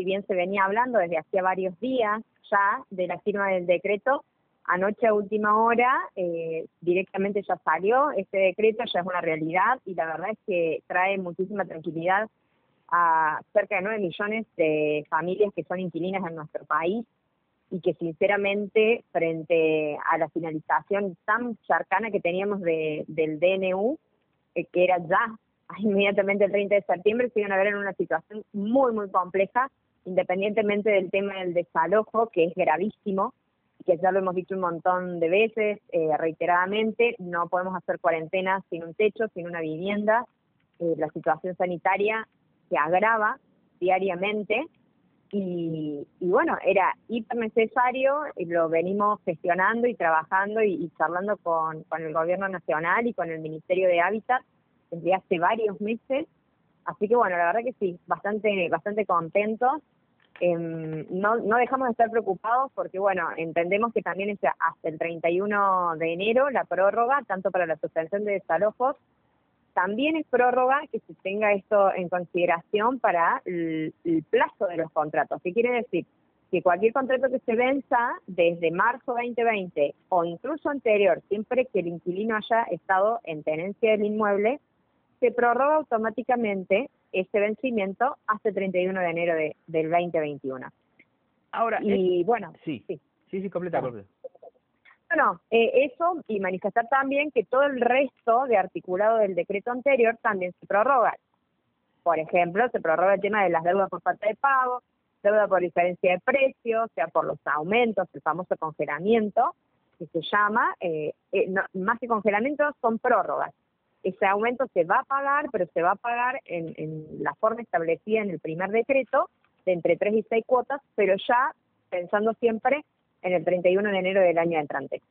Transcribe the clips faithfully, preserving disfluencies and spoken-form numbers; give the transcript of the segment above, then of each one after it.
si bien se venía hablando desde hacía varios días ya de la firma del decreto, anoche a última hora eh, directamente ya salió, este decreto ya es una realidad y la verdad es que trae muchísima tranquilidad a cerca de nueve millones de familias que son inquilinas en nuestro país y que sinceramente frente a la finalización tan cercana que teníamos de, del D N U, eh, que era ya inmediatamente el treinta de septiembre, se iban a ver en una situación muy, muy compleja, independientemente del tema del desalojo, que es gravísimo, que ya lo hemos dicho un montón de veces, eh, reiteradamente, no podemos hacer cuarentena sin un techo, sin una vivienda, eh, la situación sanitaria se agrava diariamente, y, y bueno, era hiper necesario, y lo venimos gestionando y trabajando y, y charlando con, con el gobierno nacional y con el Ministerio de Hábitat desde hace varios meses, así que bueno, la verdad que sí, bastante, bastante contentos. Eh, no, no dejamos de estar preocupados porque, bueno, entendemos que también es hasta el treinta y uno de enero la prórroga, tanto para la suspensión de desalojos, también es prórroga que se tenga esto en consideración para el, el plazo de los contratos. ¿Qué quiere decir? Que cualquier contrato que se venza desde marzo veinte veinte o incluso anterior, siempre que el inquilino haya estado en tenencia del inmueble, se prorroga automáticamente este vencimiento hasta el treinta y uno de enero de, del veinte veintiuno. Ahora, y es... bueno, sí, sí. sí, sí, completa, completa. Bueno, eh, eso y manifestar también que todo el resto de articulado del decreto anterior también se prorroga. Por ejemplo, se prorroga el tema de las deudas por falta de pago, deuda por diferencia de precios, o sea, por los aumentos, el famoso congelamiento, que se llama, eh, eh, no, más que congelamiento, son prórrogas. Ese aumento se va a pagar, pero se va a pagar en, en la forma establecida en el primer decreto, de entre tres y seis cuotas, pero ya pensando siempre en el treinta y uno de enero del año entrante.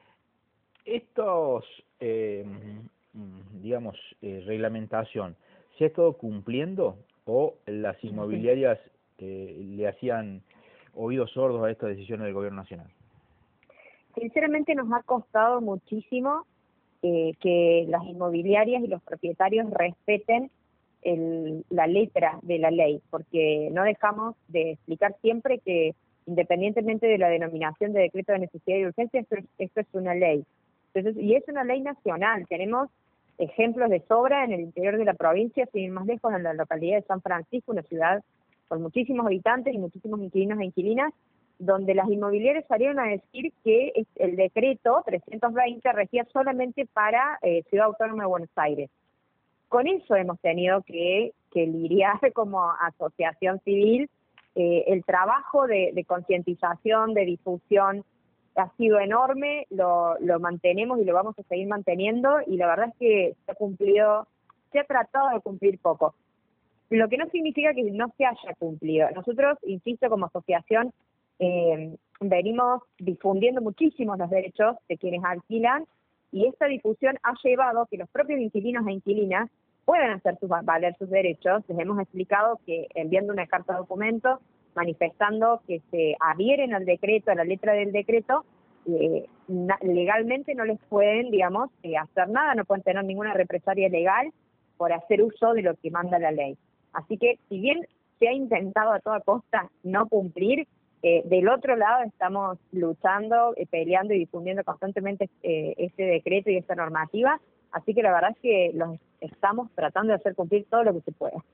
Estos, eh, digamos, eh, reglamentación, ¿se ha estado cumpliendo o las inmobiliarias eh, le hacían oídos sordos a estas decisiones del gobierno nacional? Sinceramente nos ha costado muchísimo eh, que las inmobiliarias y los propietarios respeten el, la letra de la ley, porque no dejamos de explicar siempre que independientemente de la denominación de decreto de necesidad y urgencia, esto es, esto es una ley. Entonces, y es una ley nacional. Tenemos ejemplos de sobra en el interior de la provincia, sin ir más lejos, en la localidad de San Francisco, una ciudad con muchísimos habitantes y muchísimos inquilinos e inquilinas, donde las inmobiliarias salieron a decir que el decreto trescientos veinte regía solamente para eh, Ciudad Autónoma de Buenos Aires. Con eso hemos tenido que, que lidiar como asociación civil. Eh, el trabajo de, de concientización, de difusión, ha sido enorme, lo, lo mantenemos y lo vamos a seguir manteniendo, y la verdad es que se ha cumplido, se ha tratado de cumplir poco. Lo que no significa que no se haya cumplido. Nosotros, insisto, como asociación, eh, venimos difundiendo muchísimo los derechos de quienes alquilan, y esta difusión ha llevado a que los propios inquilinos e inquilinas puedan hacer sus, valer sus derechos. Les hemos explicado que enviando una carta de documento, manifestando que se adhieren al decreto, a la letra del decreto, eh, na, legalmente no les pueden, digamos, eh, hacer nada, no pueden tener ninguna represalia legal por hacer uso de lo que manda la ley. Así que, si bien se ha intentado a toda costa no cumplir, eh, del otro lado estamos luchando, eh, peleando y difundiendo constantemente eh, este decreto y esta normativa, así que la verdad es que los estamos tratando de hacer cumplir todo lo que se pueda.